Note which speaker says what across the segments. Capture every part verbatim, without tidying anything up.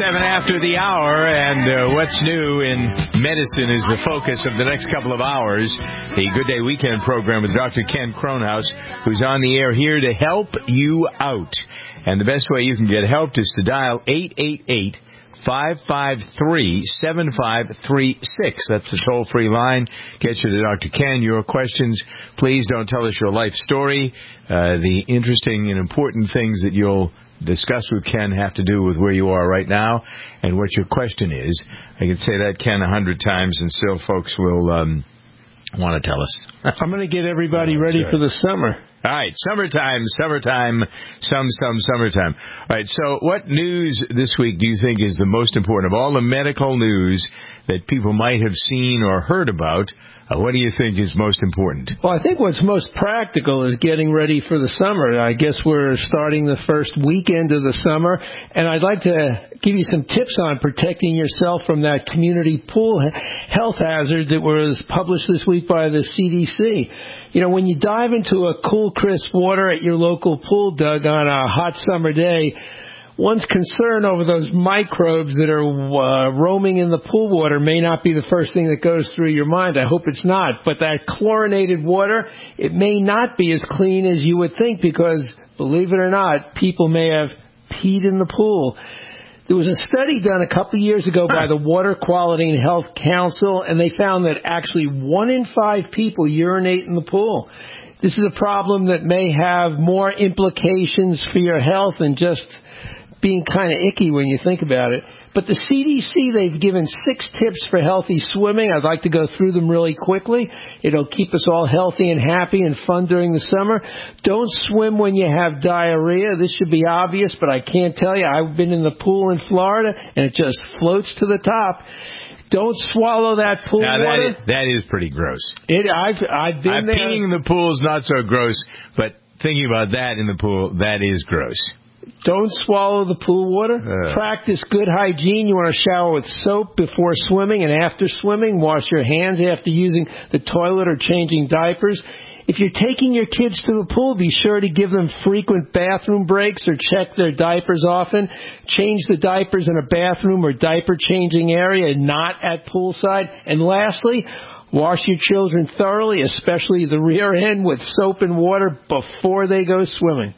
Speaker 1: seven after the hour, and uh, what's new in medicine is the focus of the next couple of hours. The Good Day Weekend program with Doctor Ken Kronhaus, who's on the air here to help you out. And the best way you can get help is to dial eight eight eight, five five three, seven five three six. That's the toll-free line. Get you to Doctor Ken. Your questions, please don't tell us your life story. Uh, the interesting and important things that you'll discuss with Ken have to do with where you are right now and what your question is. I can say that, Ken, a hundred times, and still folks will um, want to tell us.
Speaker 2: I'm going to get everybody ready for the summer.
Speaker 1: All right, summertime, summertime, some, some, summertime. All right, so what news this week do you think is the most important? Of all the medical news that people might have seen or heard about, uh, what do you think is most important?
Speaker 2: Well, I think what's most practical is getting ready for the summer. I guess we're starting the first weekend of the summer, and I'd like to give you some tips on protecting yourself from that community pool health hazard that was published this week by the C D C. You know, when you dive into a cool, crisp water at your local pool, Doug, on a hot summer day, one's concern over those microbes that are uh, roaming in the pool water may not be the first thing that goes through your mind. I hope it's not. But that chlorinated water, it may not be as clean as you would think because, believe it or not, people may have peed in the pool. There was a study done a couple of years ago by the Water Quality and Health Council, and they found that actually one in five people urinate in the pool. This is a problem that may have more implications for your health than just being kind of icky when you think about it. But the C D C, they've given six tips for healthy swimming. I'd like to go through them really quickly. It'll keep us all healthy and happy and fun during the summer. Don't swim when you have diarrhea. This should be obvious, but I can't tell you. I've been in the pool in Florida, and it just floats to the top. Don't swallow that pool
Speaker 1: now,
Speaker 2: water.
Speaker 1: That is, that is pretty gross.
Speaker 2: It, I've, I've been
Speaker 1: I'm
Speaker 2: there.
Speaker 1: Peeing in the pool is not so gross, but thinking about that in the pool, that is gross.
Speaker 2: Don't swallow the pool water. Uh. Practice good hygiene. You want to shower with soap before swimming and after swimming. Wash your hands after using the toilet or changing diapers. If you're taking your kids to the pool, be sure to give them frequent bathroom breaks or check their diapers often. Change the diapers in a bathroom or diaper changing area, not at poolside. And lastly, wash your children thoroughly, especially the rear end, with soap and water before they go swimming.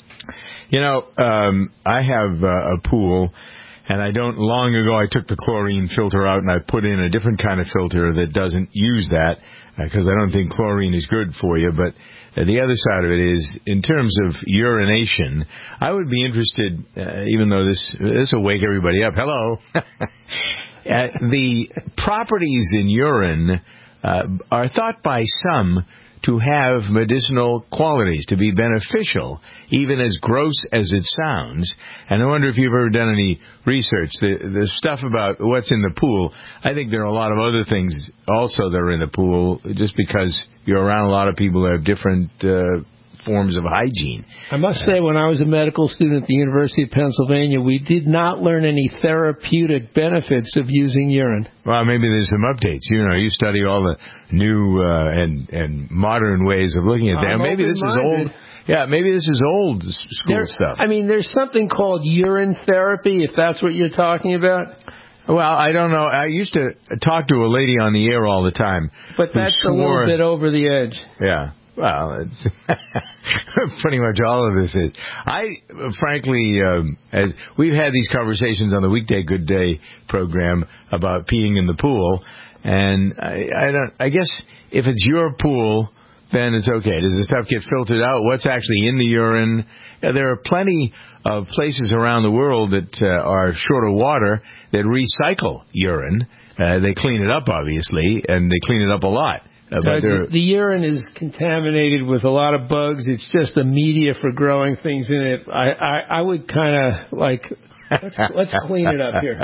Speaker 1: You know, um, I have uh, a pool, and I don't, long ago I took the chlorine filter out and I put in a different kind of filter that doesn't use that, because uh, I don't think chlorine is good for you. But uh, the other side of it is, in terms of urination, I would be interested, uh, even though this, this will wake everybody up. Hello. uh, the properties in urine uh, are thought by some to have medicinal qualities, to be beneficial, even as gross as it sounds. And I wonder if you've ever done any research. The, the stuff about what's in the pool, I think there are a lot of other things also that are in the pool, just because you're around a lot of people that have different uh, forms of hygiene.
Speaker 2: I must say, when I was a medical student at the University of Pennsylvania, we did not learn any therapeutic benefits of using urine.
Speaker 1: Well, maybe there's some updates. You know, you study all the new uh, and and modern ways of looking at that.
Speaker 2: I'm
Speaker 1: maybe this is old. Yeah, maybe this is old school
Speaker 2: there,
Speaker 1: stuff.
Speaker 2: I mean, there's something called urine therapy, if that's what you're talking about.
Speaker 1: Well, I don't know. I used to talk to a lady on the air all the time.
Speaker 2: But that's swore, a little bit over the edge.
Speaker 1: Yeah. Well, it's pretty much all of this is. I, frankly, um, as we've had these conversations on the Weekday Good Day program about peeing in the pool, and I, I don't. I guess if it's your pool, then it's okay. Does the stuff get filtered out? What's actually in the urine? Yeah, there are plenty of places around the world that uh, are short of water that recycle urine. Uh, they clean it up, obviously, and they clean it up a lot. Uh,
Speaker 2: but the, the urine is contaminated with a lot of bugs. It's just the media for growing things in it. I, I, I would kind of like, let's, let's clean it up here.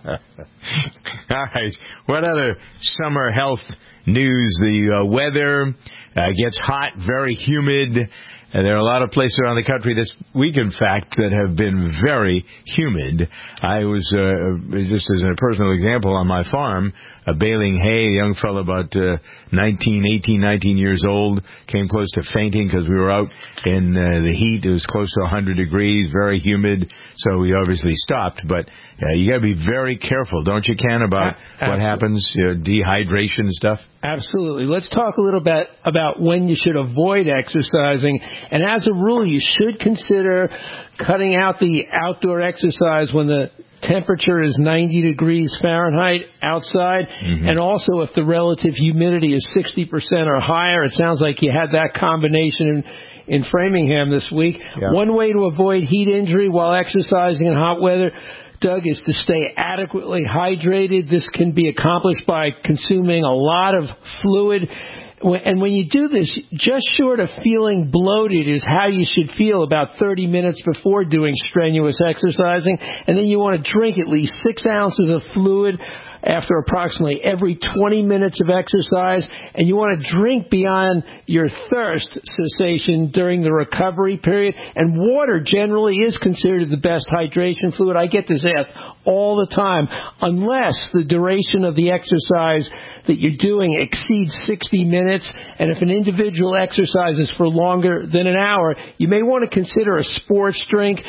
Speaker 1: All right. What other summer health news? The uh, weather uh, gets hot, very humid. And there are a lot of places around the country this week, in fact, that have been very humid. I was, uh, just as a personal example, on my farm, uh, baling hay. A young fellow about uh, nineteen, eighteen, nineteen years old came close to fainting because we were out in uh, the heat. It was close to one hundred degrees, very humid, so we obviously stopped. But uh, you got to be very careful, don't you, Ken, about
Speaker 2: A-
Speaker 1: what happens, you know, dehydration stuff?
Speaker 2: Absolutely. Let's talk a little bit about when you should avoid exercising. And as a rule, you should consider cutting out the outdoor exercise when the temperature is ninety degrees Fahrenheit outside, mm-hmm. and also if the relative humidity is sixty percent or higher. It sounds like you had that combination in, in Framingham this week. Yeah. One way to avoid heat injury while exercising in hot weather, Doug, is to stay adequately hydrated. This can be accomplished by consuming a lot of fluid. And when you do this, just short of feeling bloated is how you should feel about thirty minutes before doing strenuous exercising. And then you want to drink at least six ounces of fluid after approximately every twenty minutes of exercise, and you want to drink beyond your thirst cessation during the recovery period. And water generally is considered the best hydration fluid. I get this asked all the time, unless the duration of the exercise that you're doing exceeds sixty minutes, and if an individual exercises for longer than an hour, you may want to consider a sports drink.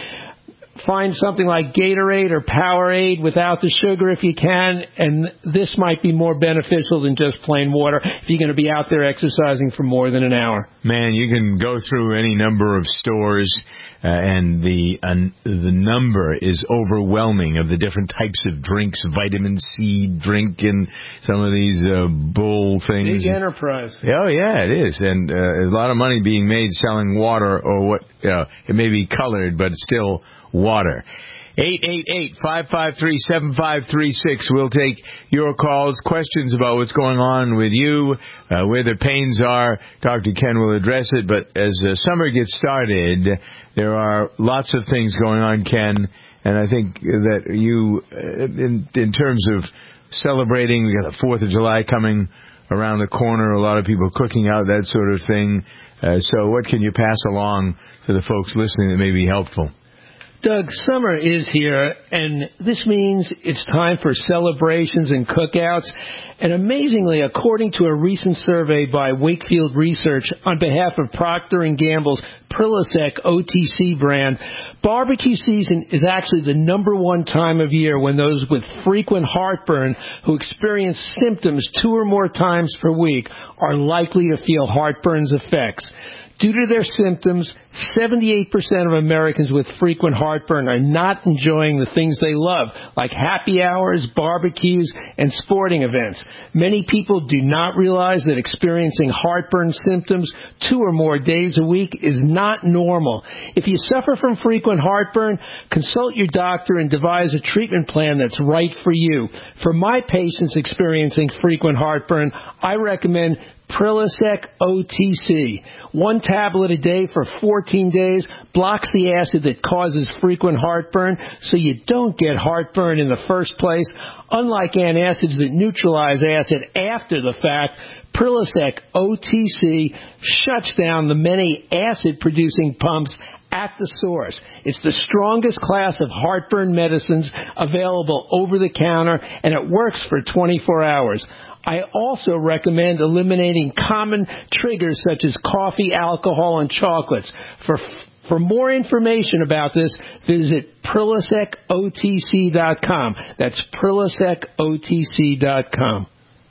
Speaker 2: Find something like Gatorade or Powerade without the sugar if you can, and this might be more beneficial than just plain water if you're going to be out there exercising for more than an hour.
Speaker 1: Man, you can go through any number of stores, uh, and the uh, the number is overwhelming of the different types of drinks, vitamin C drink, and some of these uh, bull things.
Speaker 2: Big enterprise.
Speaker 1: Oh, yeah, it is, and uh, a lot of money being made selling water, or what, uh, it may be colored, but it's still water. eight eight eight, five five three, seven five three six. We'll take your calls, questions about what's going on with you, uh, where the pains are. Doctor Ken will address it, but as uh, summer gets started, there are lots of things going on, Ken, and I think that you, uh, in, in terms of celebrating, we got the fourth of July coming around the corner, a lot of people cooking out, that sort of thing. Uh, so what can you pass along to the folks listening that may be helpful?
Speaker 2: Doug, summer is here, and this means it's time for celebrations and cookouts. And amazingly, according to a recent survey by Wakefield Research on behalf of Procter and Gamble's Prilosec O T C brand, barbecue season is actually the number one time of year when those with frequent heartburn who experience symptoms two or more times per week are likely to feel heartburn's effects. Due to their symptoms, seventy-eight percent of Americans with frequent heartburn are not enjoying the things they love, like happy hours, barbecues, and sporting events. Many people do not realize that experiencing heartburn symptoms two or more days a week is not normal. If you suffer from frequent heartburn, consult your doctor and devise a treatment plan that's right for you. For my patients experiencing frequent heartburn, I recommend Prilosec O T C. One tablet a day for fourteen days blocks the acid that causes frequent heartburn, so you don't get heartburn in the first place. Unlike antacids that neutralize acid after the fact, Prilosec O T C shuts down the many acid-producing pumps at the source. It's the strongest class of heartburn medicines available over the counter, and it works for twenty-four hours. I also recommend eliminating common triggers such as coffee, alcohol, and chocolates. For for more information about this, visit Prilosec O T C dot com. That's Prilosec O T C dot com.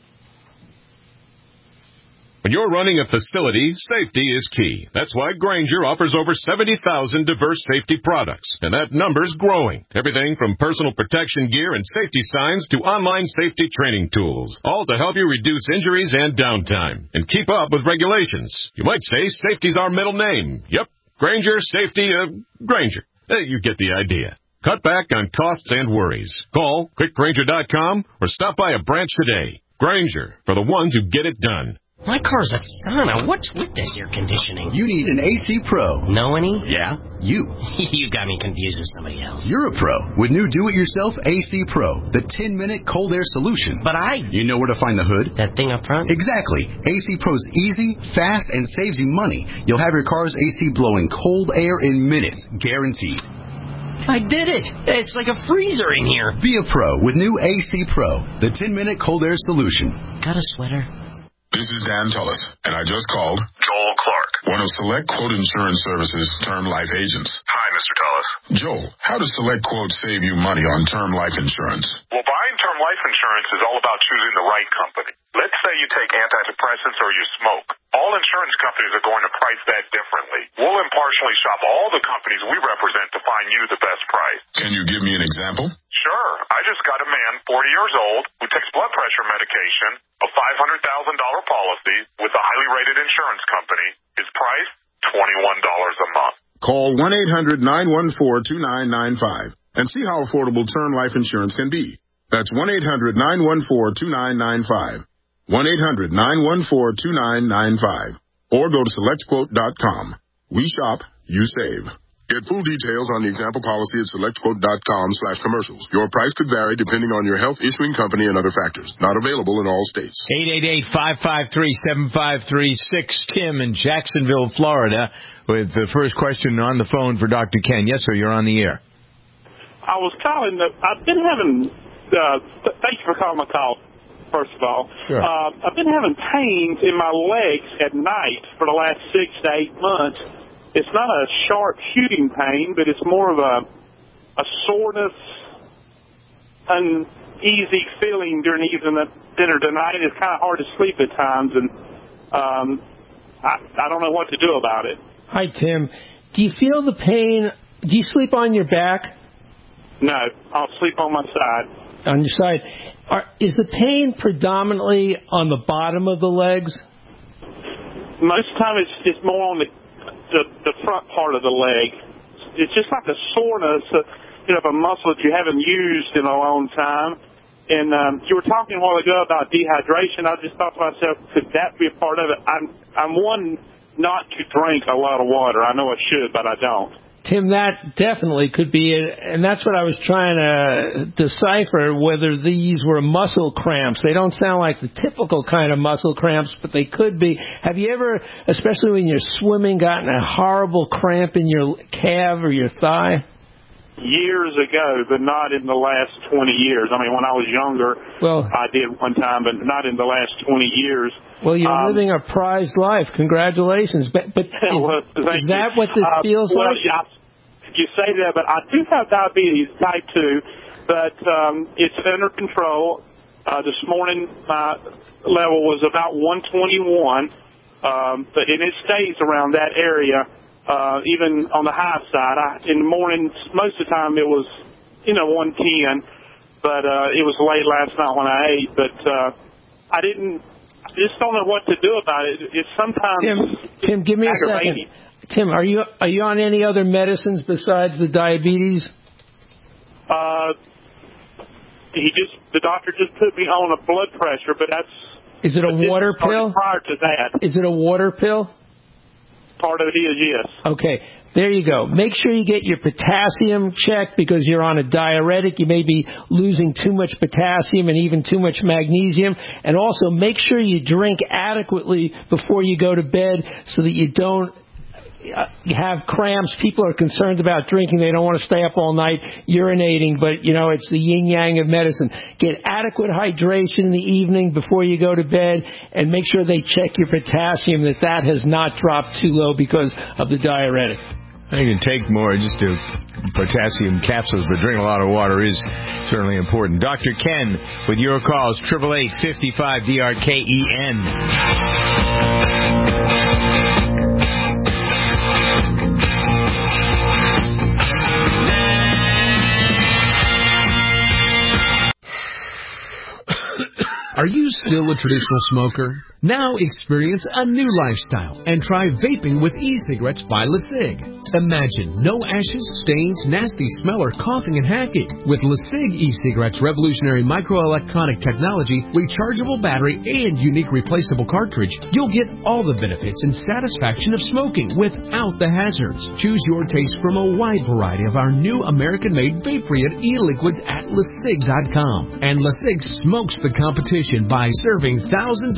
Speaker 3: When you're running a facility, safety is key. That's why Grainger offers over seventy thousand diverse safety products, and that number's growing. Everything from personal protection gear and safety signs to online safety training tools, all to help you reduce injuries and downtime and keep up with regulations. You might say safety's our middle name. Yep, Grainger, safety, uh, Grainger. Uh, you get the idea. Cut back on costs and worries. Call click grainger dot com or stop by a branch today. Grainger, for the ones who get it done.
Speaker 4: My car's a sauna. What's with this air conditioning?
Speaker 5: You need an A C Pro.
Speaker 4: Know any?
Speaker 5: Yeah, you.
Speaker 4: You got me confused with somebody else.
Speaker 5: You're a pro with new do-it-yourself A C Pro, the ten-minute cold air solution.
Speaker 4: But I...
Speaker 5: You know where to find the hood?
Speaker 4: That thing up front?
Speaker 5: Exactly. A C Pro's easy, fast, and saves you money. You'll have your car's A C blowing cold air in minutes, guaranteed.
Speaker 4: I did it. It's like a freezer in here.
Speaker 5: Be a pro with new A C Pro, the ten-minute cold air solution.
Speaker 4: Got a sweater?
Speaker 6: This is Dan Tullis, and I just called Joel Clark, one of Select Quote Insurance Services' term life agents. Hi, Mister Tullis.
Speaker 7: Joel, how does Select Quote save you money on term life insurance?
Speaker 6: Well, buying term life insurance is all about choosing the right company. Let's say you take antidepressants or you smoke. All insurance companies are going to price that differently. We'll impartially shop all the companies we represent to find you the best price.
Speaker 7: Can you give me an example?
Speaker 6: Sure. I just got a man, forty years old, who takes blood pressure medication, a five hundred thousand dollars policy with a highly rated insurance company. His price, twenty-one dollars a month.
Speaker 7: Call one eight hundred nine one four two nine nine five and see how affordable term life insurance can be. That's one eight hundred nine one four two nine nine five. one eight hundred nine one four two nine nine five. Or go to select quote dot com. We shop, you save. Get full details on the example policy at select quote dot com slash commercials. Your price could vary depending on your health, issuing company, and other factors. Not available in all states.
Speaker 1: eight eight eight, five five three, seven five three six. Tim in Jacksonville, Florida, with the first question on the phone for Doctor Ken. Yes, sir, you're on the air.
Speaker 8: I was calling. The, I've been having, uh, th- thank you for calling my call, first of all.
Speaker 1: Sure.
Speaker 8: Uh, I've been having pains in my legs at night for the last six to eight months. It's not a sharp shooting pain, but it's more of a a soreness, uneasy feeling during even the dinner tonight. It's kind of hard to sleep at times, and um, I, I don't know what to do about it.
Speaker 2: Hi, Tim. Do you feel the pain? Do you sleep on your back?
Speaker 8: No, I'll sleep on my side.
Speaker 2: On your side. Are, is the pain predominantly on the bottom of the legs?
Speaker 8: Most of the time it's, it's more on the, the the front part of the leg. It's just like a soreness, uh, you know, of a muscle that you haven't used in a long time. And um, you were talking a while ago about dehydration. I just thought to myself, could that be a part of it? I'm I'm one not to drink a lot of water. I know I should, but I don't.
Speaker 2: Tim, that definitely could be it, and that's what I was trying to decipher, whether these were muscle cramps. They don't sound like the typical kind of muscle cramps, but they could be. Have you ever, especially when you're swimming, gotten a horrible cramp in your calf or your thigh?
Speaker 8: Years ago, but not in the last twenty years. I mean, when I was younger,
Speaker 2: well,
Speaker 8: I did one time, but not in the last twenty years.
Speaker 2: Well, you're
Speaker 8: um,
Speaker 2: living a prized life. Congratulations. But, but is,
Speaker 8: well,
Speaker 2: is that what this
Speaker 8: uh,
Speaker 2: feels
Speaker 8: well,
Speaker 2: like?
Speaker 8: Yeah, you say that, but I do have diabetes type two, but um, it's under control. Uh, this morning, my level was about one twenty-one, um, but and it stays around that area. Uh, even on the high side, I, in the mornings, most of the time it was, you know, one ten, but uh, it was late last night when I ate. But uh, I didn't, I just don't know what to do about it. It's sometimes
Speaker 2: Tim, Tim, give me a second. Tim, are you are you on any other medicines besides the diabetes?
Speaker 8: Uh, he just the doctor just put me on a blood pressure, but that's.
Speaker 2: Is it a water pill?
Speaker 8: Prior to that,
Speaker 2: is it a water pill?
Speaker 8: Part of it is, yes.
Speaker 2: Okay, there you go. Make sure you get your potassium checked because you're on a diuretic. You may be losing too much potassium and even too much magnesium. And also make sure you drink adequately before you go to bed so that you don't have cramps. People are concerned about drinking. They don't want to stay up all night urinating, but, you know, it's the yin-yang of medicine. Get adequate hydration in the evening before you go to bed, and make sure they check your potassium, that that has not dropped too low because of the diuretic.
Speaker 1: I can take more, just do potassium capsules, but drink a lot of water is certainly important. Doctor Ken, with your calls, eight eight eight, five five, D R K E N.
Speaker 9: Are you still a traditional smoker? Now experience a new lifestyle and try vaping with e-cigarettes by LeSig. Imagine no ashes, stains, nasty smell, or coughing and hacking. With LeSig e-cigarettes' revolutionary microelectronic technology, rechargeable battery, and unique replaceable cartridge, you'll get all the benefits and satisfaction of smoking without the hazards. Choose your taste from a wide variety of our new American-made vape-free e-liquids at lesig dot com. And LeSig smokes the competition by serving thousands of worldwide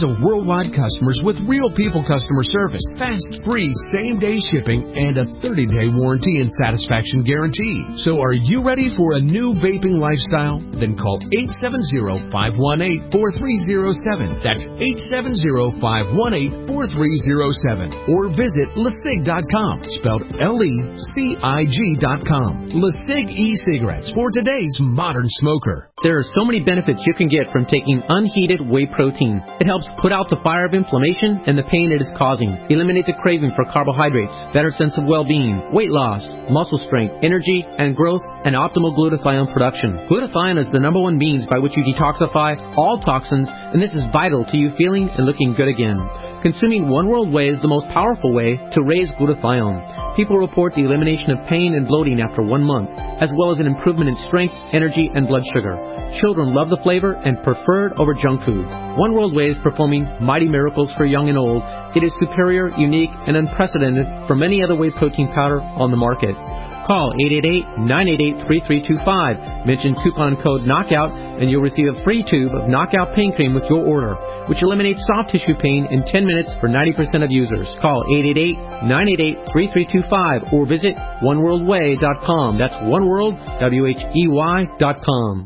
Speaker 9: worldwide customers with real people customer service, fast, free, same-day shipping, and a thirty-day warranty and satisfaction guarantee. So are you ready for a new vaping lifestyle? Then call eight seven zero, five one eight, four three zero seven. That's eight seven zero, five one eight, four three zero seven. Or visit lecig dot com, spelled L E C I G dot com. LeCig e-cigarettes for today's modern smoker.
Speaker 10: There are so many benefits you can get from taking unheated whey protein. It helps put out the fire of inflammation and the pain it is causing, eliminate the craving for carbohydrates, better sense of well-being, weight loss, muscle strength, energy and growth, and optimal glutathione production. Glutathione is the number one means by which you detoxify all toxins, and this is vital to you feeling and looking good again. Consuming One World Whey is the most powerful way to raise glutathione. People report the elimination of pain and bloating after one month, as well as an improvement in strength, energy, and blood sugar. Children love the flavor and prefer it over junk food. One World Whey is performing mighty miracles for young and old. It is superior, unique, and unprecedented from any other whey protein powder on the market. Call eight eight eight, nine eight eight, three three two five. Mention coupon code KNOCKOUT and you'll receive a free tube of Knockout Pain Cream with your order, which eliminates soft tissue pain in ten minutes for ninety percent of users. Call eight eight eight, nine eight eight, three three two five or visit one world way dot com. That's oneworld, W H E Y dot com.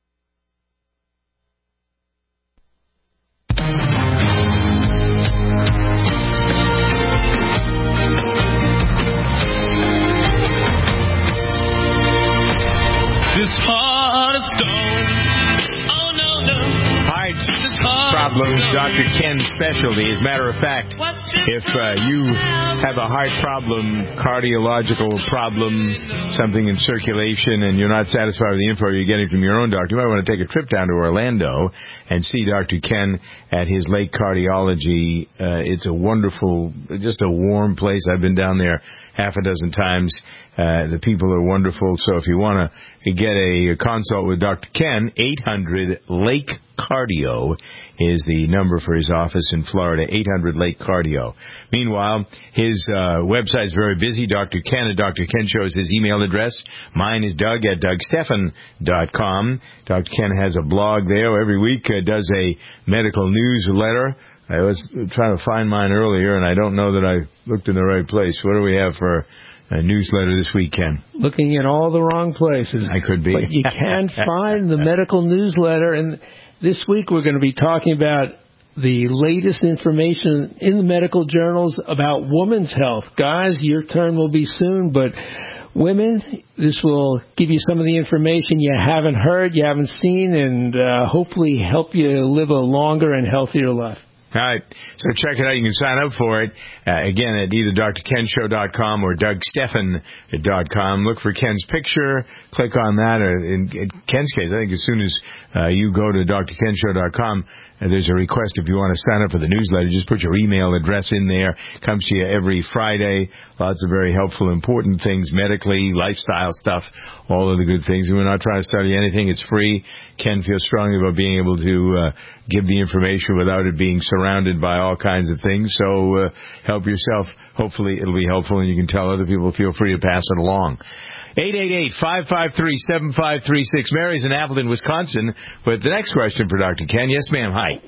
Speaker 11: This heart of stone. Oh, no, no.
Speaker 1: Heart problems, Doctor Ken's specialty. As a matter of fact, if uh, you have a heart problem, cardiological problem, something in circulation, and you're not satisfied with the info you're getting from your own doctor, you might want to take a trip down to Orlando and see Doctor Ken at his Lake Cardiology. Uh, it's a wonderful, just a warm place. I've been down there half a dozen times. Uh, the people are wonderful. So if you want to get a consult with Doctor Ken, eight hundred Lake Cardio is the number for his office in Florida, eight hundred Lake Cardio. Meanwhile, his uh, website is very busy, Doctor Ken at Doctor Ken shows his email address. Mine is Doug at Doug Stephan dot com. Doctor Ken has a blog there. Every week uh, does a medical newsletter. I was trying to find mine earlier, and I don't know that I looked in the right place. What do we have for a newsletter this week, Ken?
Speaker 2: Looking in all the wrong places.
Speaker 1: I could be.
Speaker 2: But you can find the medical newsletter. And this week we're going to be talking about the latest information in the medical journals about women's health. Guys, your turn will be soon, but women, this will give you some of the information you haven't heard, you haven't seen, and uh, hopefully help you live a longer and healthier life.
Speaker 1: All right. So check it out. You can sign up for it, uh, again, at either D R Ken Show dot com or Doug Stephan dot com. Look for Ken's picture. Click on that. Or in, in Ken's case, I think as soon as uh, you go to D R Ken Show dot com, uh, there's a request if you want to sign up for the newsletter. Just put your email address in there. It comes to you every Friday. Lots of very helpful, important things, medically, lifestyle stuff, all of the good things. And we're not trying to sell you anything. It's free. Ken feels strongly about being able to uh, give the information without it being surrounded by all kinds of things. So uh, help yourself. Hopefully it'll be helpful, and you can tell other people. Feel free to pass it along. eight eight eight, five five three, seven five three six. Mary's in Appleton, Wisconsin, with the next question for Doctor Ken. Yes, ma'am. Hi.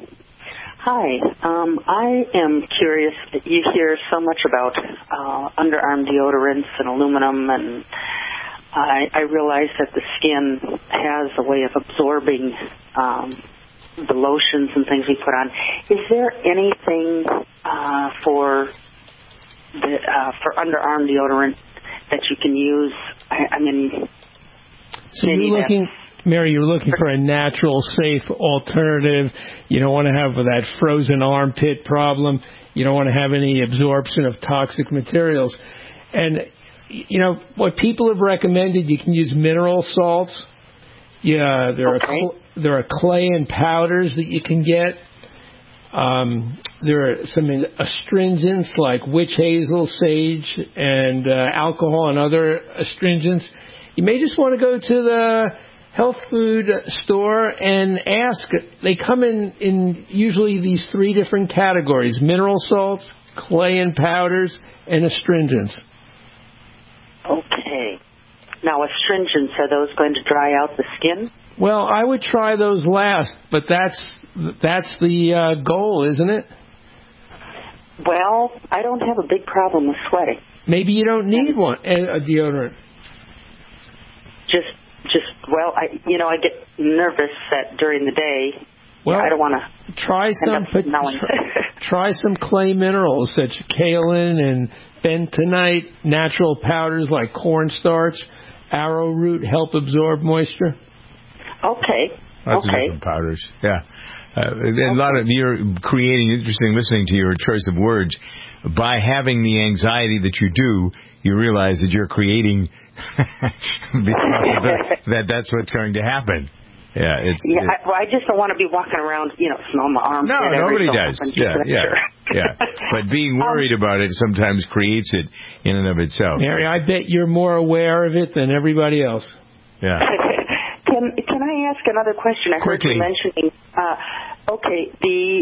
Speaker 12: Hi. Um, I am curious that you hear so much about uh, underarm deodorants and aluminum, and I, I realize that the skin has a way of absorbing um, the lotions and things we put on. Is there anything uh, for the uh, for underarm deodorant that you can use? I, I mean,
Speaker 2: so you're looking, Mary, you're looking for a natural, safe alternative. You don't want to have that frozen armpit problem. You don't want to have any absorption of toxic materials. And, you know, what people have recommended, you can use mineral salts. Yeah, there okay. are cl- there are clay and powders that you can get. Um, there are some astringents like witch hazel, sage, and uh, alcohol and other astringents. You may just want to go to the health food store and ask. They come in, in usually these three different categories: mineral salts, clay and powders, and astringents.
Speaker 12: Okay. Now, astringents, are those going to dry out the skin?
Speaker 2: Well, I would try those last, but that's that's the uh, goal, isn't it?
Speaker 12: Well, I don't have a big problem with sweating.
Speaker 2: Maybe you don't need one, a deodorant.
Speaker 12: Just, just well, I, you know, I get nervous that during the day.
Speaker 2: Well,
Speaker 12: I don't want to
Speaker 2: try some put, try, try some clay minerals such as kaolin and bentonite. Natural powders like cornstarch, arrowroot help absorb moisture.
Speaker 12: Okay.
Speaker 1: Lots
Speaker 12: okay.
Speaker 1: of different powders. Yeah. Uh, a lot of you're creating interesting listening to your choice of words. By having the anxiety that you do, you realize that you're creating because of the, that that's what's going to happen. Yeah, it's,
Speaker 12: yeah.
Speaker 1: it's,
Speaker 12: I, well, I just don't want to be walking around, you know, smelling my arms.
Speaker 1: No, nobody
Speaker 12: so
Speaker 1: does. Yeah, yeah,
Speaker 12: sure.
Speaker 1: yeah. But being worried um, about it sometimes creates it in and of itself.
Speaker 2: Mary, I bet you're more aware of it than everybody else.
Speaker 1: Yeah.
Speaker 12: Can Can I ask another question? I
Speaker 1: Quickly.
Speaker 12: heard you mentioning. Uh, okay, the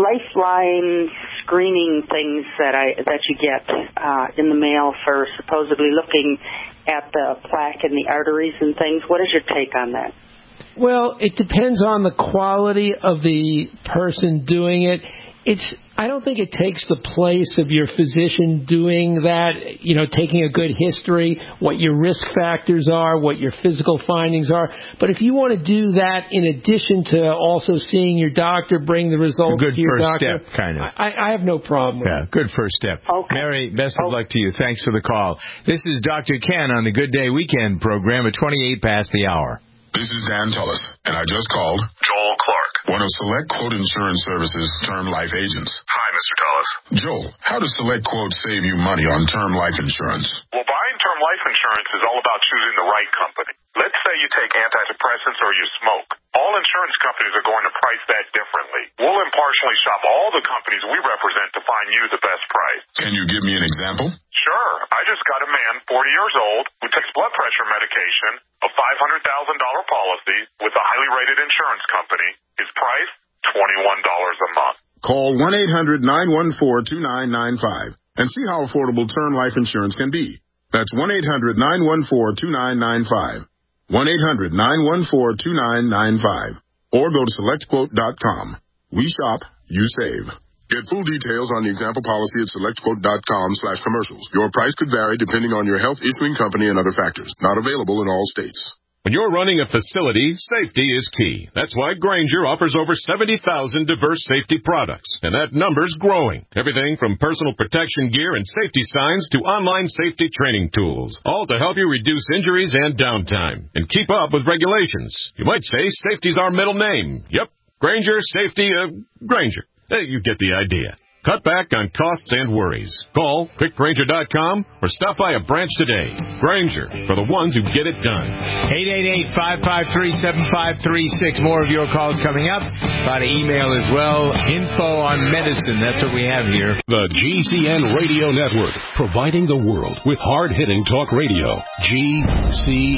Speaker 12: Lifeline screening things that I that you get uh, in the mail for supposedly looking at the plaque in the arteries and things. What is your take on that?
Speaker 2: Well, it depends on the quality of the person doing it. It's I don't think it takes the place of your physician doing that, you know, taking a good history, what your risk factors are, what your physical findings are. But if you want to do that in addition to also seeing your doctor bring the results
Speaker 1: a good
Speaker 2: to your
Speaker 1: first
Speaker 2: doctor,
Speaker 1: step, kind of.
Speaker 2: I, I have no problem with
Speaker 1: yeah,
Speaker 2: it.
Speaker 1: Good first step.
Speaker 12: Okay.
Speaker 1: Mary, best of
Speaker 12: okay.
Speaker 1: luck to you. Thanks for the call. This is Doctor Ken on the Good Day Weekend program at twenty-eight past the hour.
Speaker 7: This is Dan Tullis, and I just called Joel Clark, one of Select Quote Insurance Services' term life agents. Hi, Mister Tullis. Joel, how does Select Quote save you money on term life insurance?
Speaker 6: Well, buying term life insurance is all about choosing the right company. Let's say you take antidepressants or you smoke. All insurance companies are going to price that differently. We'll impartially shop all the companies we represent to find you the best price.
Speaker 7: Can you give me an example?
Speaker 6: Sure. I just got a man, forty years old, who takes blood pressure medication, a five hundred thousand dollars policy with a highly rated insurance company. His price, twenty-one dollars a month.
Speaker 7: Call one eight hundred nine one four two nine nine five and see how affordable term life insurance can be. That's one eight hundred nine one four two nine nine five. one eight hundred nine one four two nine nine five. Or go to select quote dot com. We shop, you save. Get full details on the example policy at select quote dot com slash commercials. Your price could vary depending on your health issuing company and other factors. Not available in all states.
Speaker 3: When you're running a facility, safety is key. That's why Grainger offers over seventy thousand diverse safety products, and that number's growing. Everything from personal protection gear and safety signs to online safety training tools, all to help you reduce injuries and downtime and keep up with regulations. You might say safety's our middle name. Yep, Grainger, safety, uh, Grainger. Hey, you get the idea. Cut back on costs and worries. Call click grainger dot com or stop by a branch today. Grainger, for the ones who get it done.
Speaker 1: eight eight eight, five five three, seven five three six. More of your calls coming up. Got an email as well. Info on medicine. That's what we have here.
Speaker 13: The G C N Radio Network, providing the world with hard-hitting talk radio. G C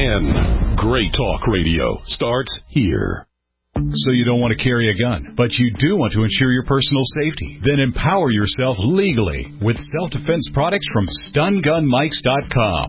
Speaker 13: N. Great talk radio starts here.
Speaker 14: So you don't want to carry a gun, but you do want to ensure your personal safety. Then empower yourself legally with self-defense products from stun gun mikes dot com.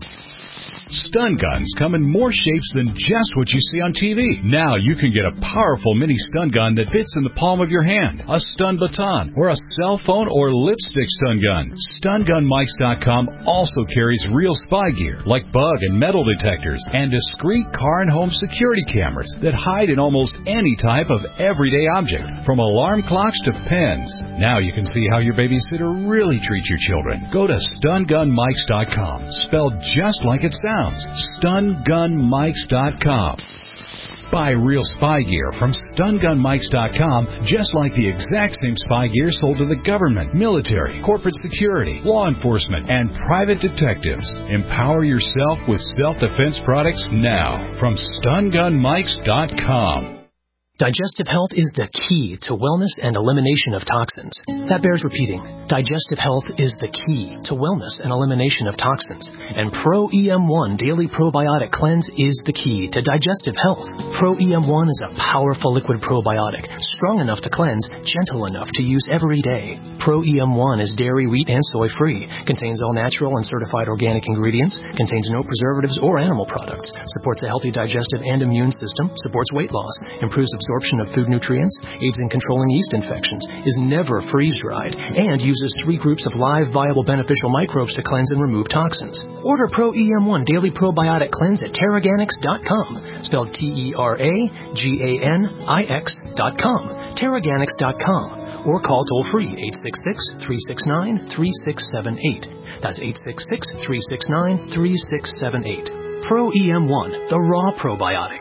Speaker 14: Stun guns come in more shapes than just what you see on T V. Now you can get a powerful mini stun gun that fits in the palm of your hand, a stun baton, or a cell phone or lipstick stun gun. stun gun mikes dot com also carries real spy gear like bug and metal detectors and discreet car and home security cameras that hide in almost any type of everyday object, from alarm clocks to pens. Now you can see how your babysitter really treats your children. Go to stun gun mikes dot com, spelled just like it sounds. stun gun mikes dot com. Buy real spy gear from stun gun mikes dot com, just like the exact same spy gear sold to the government, military, corporate security, law enforcement, and private detectives. Empower yourself with self-defense products now from stun gun mikes dot com.
Speaker 15: Digestive health is the key to wellness and elimination of toxins. That bears repeating. Digestive health is the key to wellness and elimination of toxins. And Pro E M one Daily Probiotic Cleanse is the key to digestive health. Pro E M one is a powerful liquid probiotic, strong enough to cleanse, gentle enough to use every day. Pro E M one is dairy, wheat, and soy-free, contains all natural and certified organic ingredients, contains no preservatives or animal products, supports a healthy digestive and immune system, supports weight loss, improves absorption of food nutrients, aids in controlling yeast infections, is never freeze-dried, and uses three groups of live, viable, beneficial microbes to cleanse and remove toxins. Order Pro E M one Daily Probiotic Cleanse at Terraganics dot com, spelled T E R A G A N I X dot com, Terraganics dot com. Or call toll-free eight six six, three six nine, three six seven eight. That's eight six six, three six nine, three six seven eight. Pro E M one, the raw probiotic.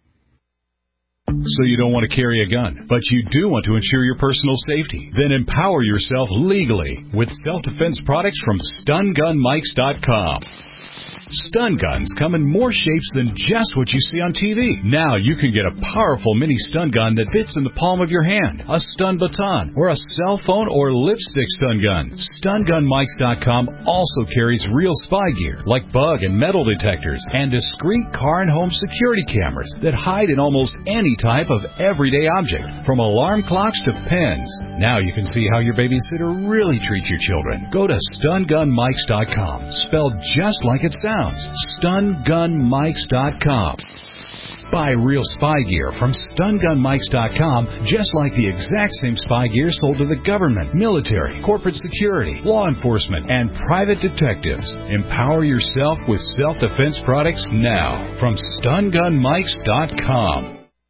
Speaker 14: So you don't want to carry a gun, but you do want to ensure your personal safety? Then empower yourself legally with self-defense products from Stun Gun Mikes dot com. Stun guns come in more shapes than just what you see on T V. Now you can get a powerful mini stun gun that fits in the palm of your hand, a stun baton, or a cell phone or lipstick stun gun. Stun Gun Mikes dot com also carries real spy gear like bug and metal detectors and discreet car and home security cameras that hide in almost any type of everyday object, from alarm clocks to pens. Now you can see how your babysitter really treats your children. Go to Stun Gun Mikes dot com, spelled just like it sounds. Stun Gun Mikes dot com. Buy real spy gear from Stun Gun Mikes dot com, just like the exact same spy gear sold to the government, military, corporate security, law enforcement, and private detectives. Empower yourself with self-defense products now from Stun Gun Mikes dot com.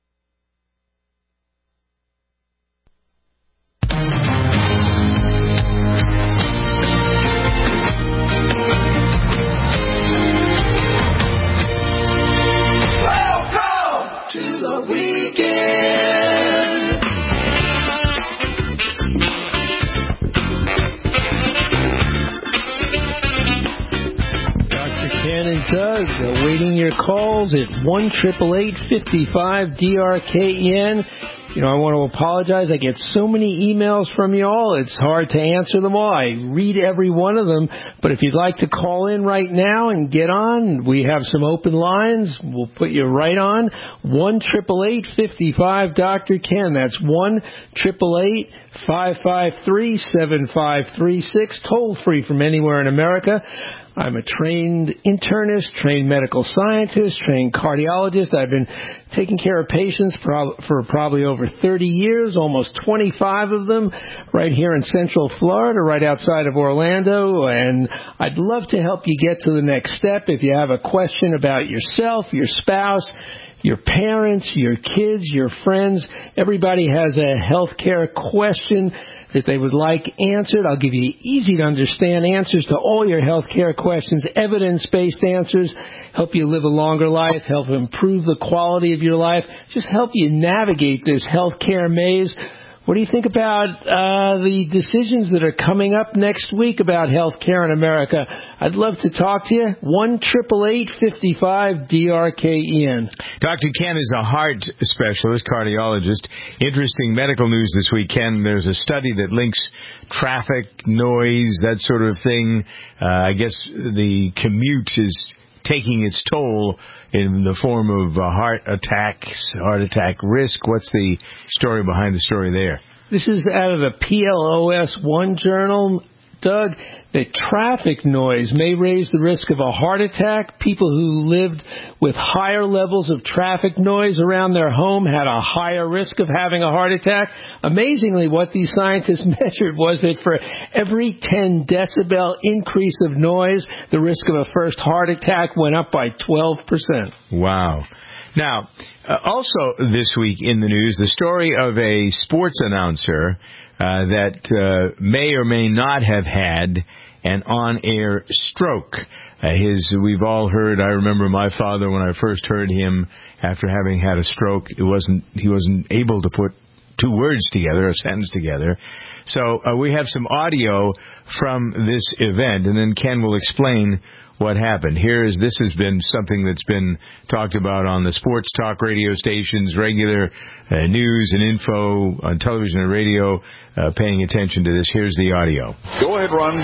Speaker 2: Doug, awaiting your calls at one eight eight eight, five five, D R K E N. You know, I want to apologize. I get so many emails from you all. It's hard to answer them all. I read every one of them. But if you'd like to call in right now and get on, we have some open lines. We'll put you right on. one eight eight eight, five five, Doctor Ken. That's one eight eight eight, five five three, seven five three six. Toll free from anywhere in America. I'm a trained internist, trained medical scientist, trained cardiologist. I've been taking care of patients for, for probably over thirty years, almost twenty-five of them, right here in Central Florida, right outside of Orlando. And I'd love to help you get to the next step. If you have a question about yourself, your spouse, your parents, your kids, your friends, everybody has a healthcare question that they would like answered. I'll give you easy to understand answers to all your healthcare questions, evidence-based answers, help you live a longer life, help improve the quality of your life, just help you navigate this healthcare maze. What do you think about uh, the decisions that are coming up next week about health care in America? I'd love to talk to you. one eight eight eight, five five, D R K E N.
Speaker 1: Doctor Ken is a heart specialist, cardiologist. Interesting medical news this week, Ken. There's a study that links traffic, noise, that sort of thing. Uh, I guess the commute is taking its toll in the form of uh, heart attacks, heart attack risk. What's the story behind the story there?
Speaker 2: This is out of the P L O S one journal, Doug, that traffic noise may raise the risk of a heart attack. People who lived with higher levels of traffic noise around their home had a higher risk of having a heart attack. Amazingly, what these scientists measured was that for every ten decibel increase of noise, the risk of a first heart attack went up by twelve percent.
Speaker 1: Wow. Now, uh, also this week in the news, the story of a sports announcer uh, that uh, may or may not have had an on-air stroke. Uh, his, we've all heard, I remember my father when I first heard him after having had a stroke, it wasn't, he wasn't able to put two words together, a sentence together. So uh, we have some audio from this event, and then Ken will explain what happened. Here is, this has been something that's been talked about on the sports talk radio stations, regular uh, news and info on television and radio, uh, paying attention to this. Here's the audio.
Speaker 16: Go ahead run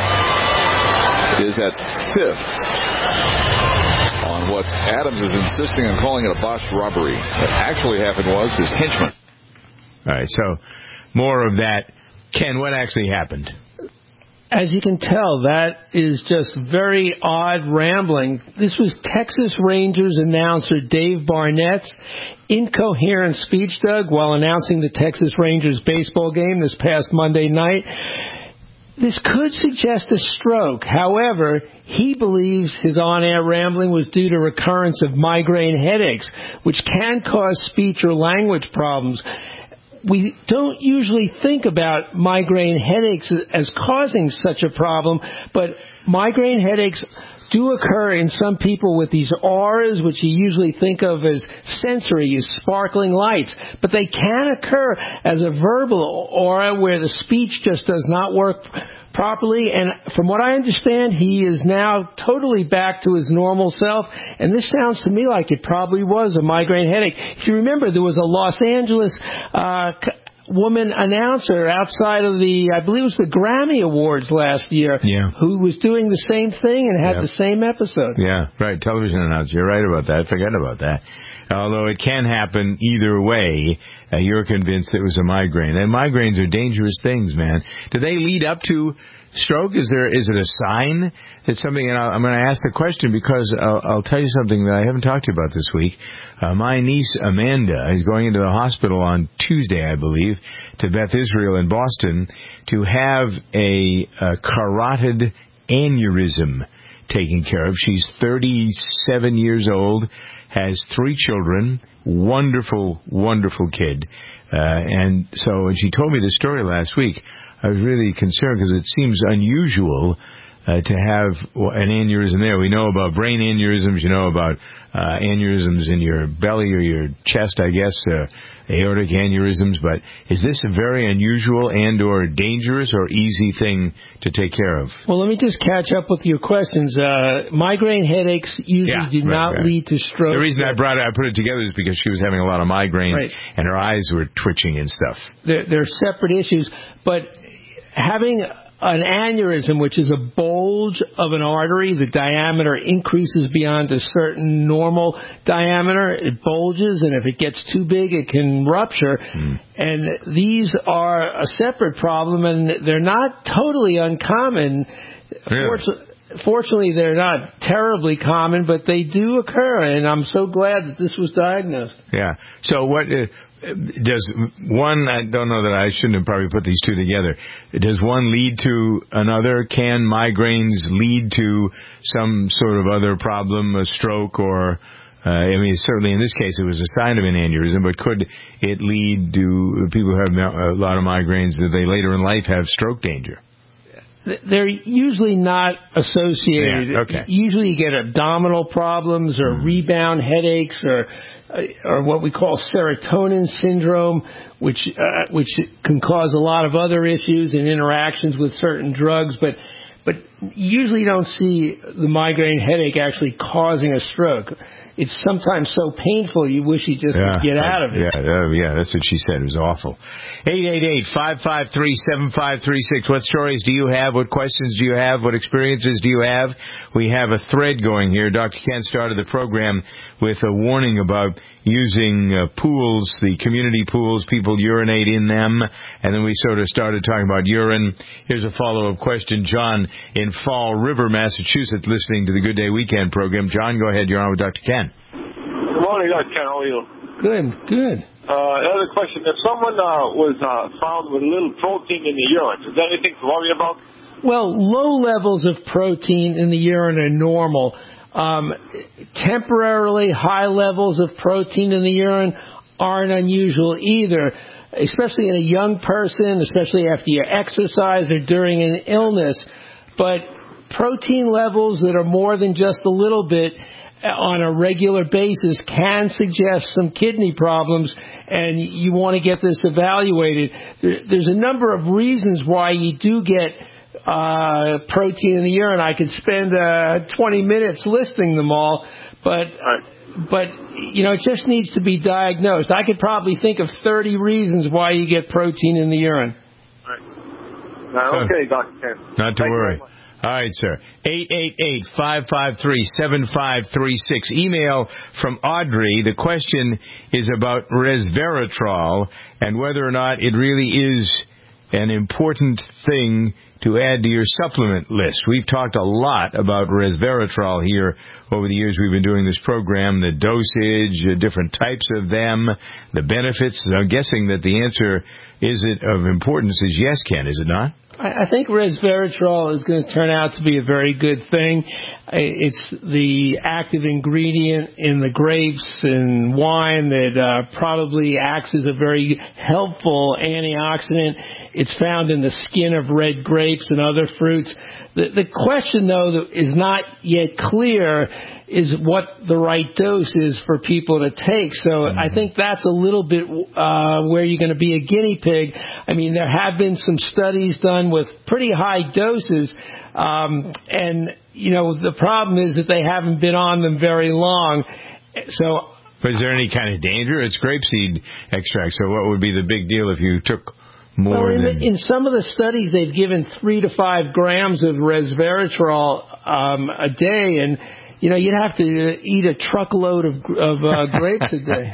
Speaker 16: is at fifth on what Adams is insisting on calling it a botched robbery. What actually happened was his henchman.
Speaker 1: All right, so more of that. Ken, what actually happened?
Speaker 2: As you can tell, that is just very odd rambling. This was Texas Rangers announcer Dave Barnett's incoherent speech, Doug, while announcing the Texas Rangers baseball game this past Monday night. This could suggest a stroke. However, he believes his on-air rambling was due to recurrence of migraine headaches, which can cause speech or language problems. We don't usually think about migraine headaches as causing such a problem, but migraine headaches do occur in some people with these auras, which you usually think of as sensory, as sparkling lights. But they can occur as a verbal aura where the speech just does not work properly. And from what I understand, he is now totally back to his normal self. And this sounds to me like it probably was a migraine headache. If you remember, there was a Los Angeles uh woman announcer outside of the, I believe it was the Grammy Awards last year,
Speaker 1: yeah.
Speaker 2: who was doing the same thing and had
Speaker 1: yep.
Speaker 2: the same episode.
Speaker 1: Yeah, right, television announcer. You're right about that. Forget about that. Although it can happen either way, uh, you're convinced it was a migraine. And migraines are dangerous things, man. Do they lead up to stroke? Is there? Is it a sign that something? And I'll, I'm going to ask the question because I'll, I'll tell you something that I haven't talked to you about this week. Uh, my niece Amanda is going into the hospital on Tuesday, I believe, to Beth Israel in Boston to have a, a carotid aneurysm taken care of. She's thirty-seven years old, has three children, wonderful, wonderful kid. Uh, and so when she told me the story last week, I was really concerned because it seems unusual uh, to have an aneurysm there. We know about brain aneurysms, you know about uh, aneurysms in your belly or your chest, I guess, uh, aortic aneurysms. But is this a very unusual and or dangerous or easy thing to take care of?
Speaker 2: Well, let me just catch up with your questions. Uh, migraine headaches usually
Speaker 1: yeah,
Speaker 2: do
Speaker 1: right,
Speaker 2: not
Speaker 1: right.
Speaker 2: lead to stroke.
Speaker 1: The reason I brought it, I put it together is because she was having a lot of migraines
Speaker 2: right.
Speaker 1: and her eyes were twitching and stuff.
Speaker 2: They're, they're separate issues, but having an aneurysm, which is a bulge of an artery, the diameter increases beyond a certain normal diameter, it bulges, and if it gets too big, it can rupture. Mm. And these are a separate problem, and they're not totally uncommon.
Speaker 1: Really?
Speaker 2: Fortunately, fortunately, they're not terribly common, but they do occur, and I'm so glad that this was diagnosed.
Speaker 1: Yeah. So what... Uh, Does one, I don't know that I shouldn't have probably put these two together. Does one lead to another? Can migraines lead to some sort of other problem, a stroke, or, uh, I mean, certainly in this case it was a sign of an aneurysm, but could it lead to people who have a lot of migraines that they later in life have stroke danger?
Speaker 2: They're usually not associated.
Speaker 1: Yeah, okay.
Speaker 2: Usually you get abdominal problems or mm. rebound headaches or or what we call serotonin syndrome, which uh, which can cause a lot of other issues and interactions with certain drugs. But but usually you don't see the migraine headache actually causing a stroke. It's sometimes so painful you wish you just
Speaker 1: yeah,
Speaker 2: could get out of it.
Speaker 1: Yeah, uh, yeah, that's what she said. It was awful. eight eight eight, five five three, seven five three six. What stories do you have? What questions do you have? What experiences do you have? We have a thread going here. Doctor Ken started the program with a warning about using uh, pools, the community pools, people urinate in them, and then we sort of started talking about urine. Here's a follow-up question. John in Fall River, Massachusetts, listening to the Good Day Weekend program. John, go ahead. You're on with Doctor Ken.
Speaker 17: Good morning, Doctor Ken. How are you?
Speaker 2: Good, good.
Speaker 17: Uh, another question. If someone uh, was uh, found with a little protein in the urine, is there anything to worry about?
Speaker 2: Well, low levels of protein in the urine are normal. Um, temporarily high levels of protein in the urine aren't unusual either, especially in a young person, especially after you exercise or during an illness. But protein levels that are more than just a little bit on a regular basis can suggest some kidney problems, and you want to get this evaluated. There, there's a number of reasons why you do get Uh, protein in the urine. I could spend uh, twenty minutes listing them all, but but you know, it just needs to be diagnosed. I could probably think of thirty reasons why you get protein in the urine.
Speaker 17: All right. Uh, okay, Doctor Ken.
Speaker 1: Not to Thank worry. All right, sir. eight eight eight, five five three, seven five three six. Email from Audrey. The question is about resveratrol and whether or not it really is an important thing to add to your supplement list. We've talked a lot about resveratrol here over the years we've been doing this program, the dosage, uh, different types of them, the benefits. I'm guessing that the answer is it of importance is yes, Ken, is it not?
Speaker 2: I think resveratrol is going to turn out to be a very good thing. It's the active ingredient in the grapes and wine that uh, probably acts as a very helpful antioxidant. It's found in the skin of red grapes and other fruits. The, the question, though, that is not yet clear is what the right dose is for people to take. So mm-hmm. I think that's a little bit uh, where you're going to be a guinea pig. I mean, there have been some studies done with pretty high doses, um, and, you know, the problem is that they haven't been on them very long. So,
Speaker 1: but is there any kind of danger? It's grapeseed extract, so what would be the big deal if you took more
Speaker 2: well, in,
Speaker 1: than...
Speaker 2: the, in some of the studies, they've given three to five grams of resveratrol um, a day, and you know, you'd have to eat a truckload of, of uh, grapes a day.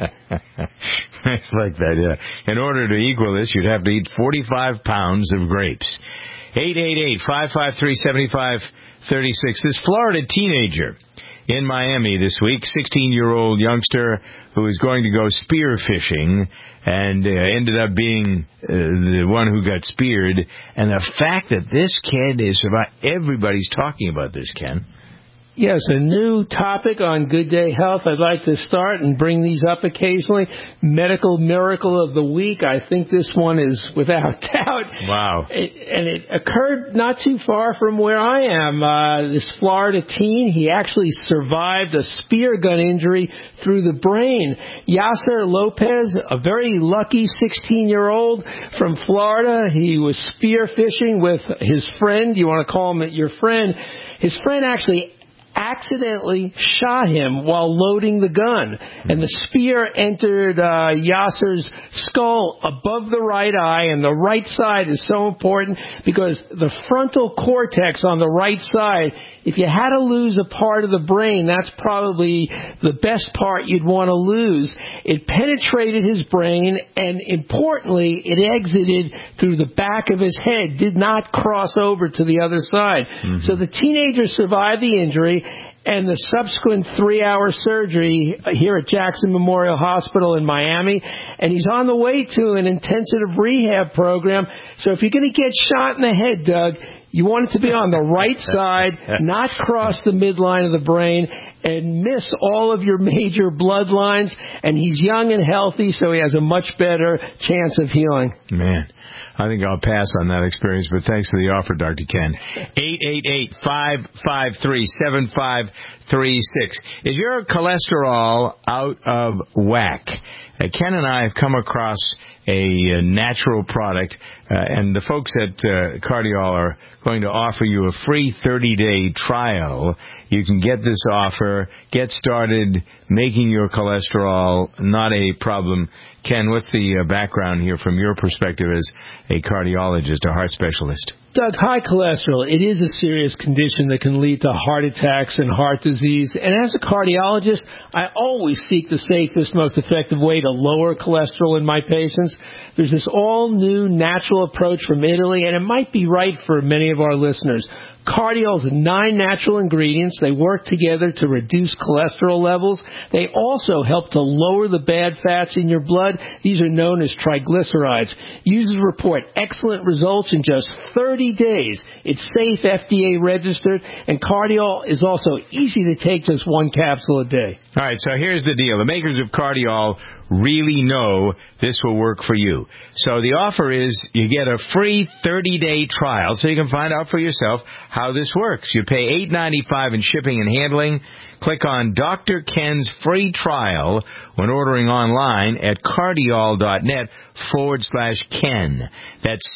Speaker 1: It's like that, yeah. In order to equal this, you'd have to eat forty-five pounds of grapes. eight eight eight, five five three, seven five three six. This Florida teenager in Miami this week, sixteen-year-old youngster who is going to go spear fishing and uh, ended up being uh, the one who got speared. And the fact that this kid is survived, everybody's talking about this, Ken.
Speaker 2: Yes, a new topic on Good Day Health. I'd like to start and bring these up occasionally. Medical miracle of the week. I think this one is without doubt.
Speaker 1: Wow.
Speaker 2: It, and it occurred not too far from where I am. Uh, this Florida teen, he actually survived a spear gun injury through the brain. Yasser Lopez, a very lucky sixteen-year-old from Florida. He was spear fishing with his friend. You want to call him your friend. His friend actually accidentally shot him while loading the gun, and the spear entered uh, Yasser's skull above the right eye, and the right side is so important because the frontal cortex on the right side, if you had to lose a part of the brain, that's probably the best part you'd want to lose. It penetrated his brain, and importantly, it exited through the back of his head, did not cross over to the other side. Mm-hmm. So the teenager survived the injury, and the subsequent three-hour surgery here at Jackson Memorial Hospital in Miami, and he's on the way to an intensive rehab program. So if you're going to get shot in the head, Doug, you want it to be on the right side, not cross the midline of the brain, and miss all of your major bloodlines. And he's young and healthy, so he has a much better chance of healing.
Speaker 1: Man, I think I'll pass on that experience, but thanks for the offer, Doctor Ken. eight eight eight, five five three, seven five three six. Is your cholesterol out of whack? Uh, Ken and I have come across a, a natural product, uh, and the folks at uh, Cardiol are going to offer you a free thirty-day trial. You can get this offer, get started making your cholesterol not a problem. Ken, what's the uh, background here from your perspective as a cardiologist, a heart specialist?
Speaker 2: Doug, high cholesterol, it is a serious condition that can lead to heart attacks and heart disease. And as a cardiologist, I always seek the safest, most effective way to lower cholesterol in my patients. There's this all-new natural approach from Italy, and it might be right for many of our listeners. Cardiol's nine natural ingredients. They work together to reduce cholesterol levels. They also help to lower the bad fats in your blood. These are known as triglycerides. Users report excellent results in just thirty days. It's safe, F D A registered, and Cardiol is also easy to take, just one capsule a day.
Speaker 1: All right, so here's the deal. The makers of Cardiol really know this will work for you. So the offer is you get a free thirty-day trial so you can find out for yourself how this works. You pay eight ninety-five in shipping and handling. Click on Doctor Ken's free trial when ordering online at cardiol.net forward slash Ken. That's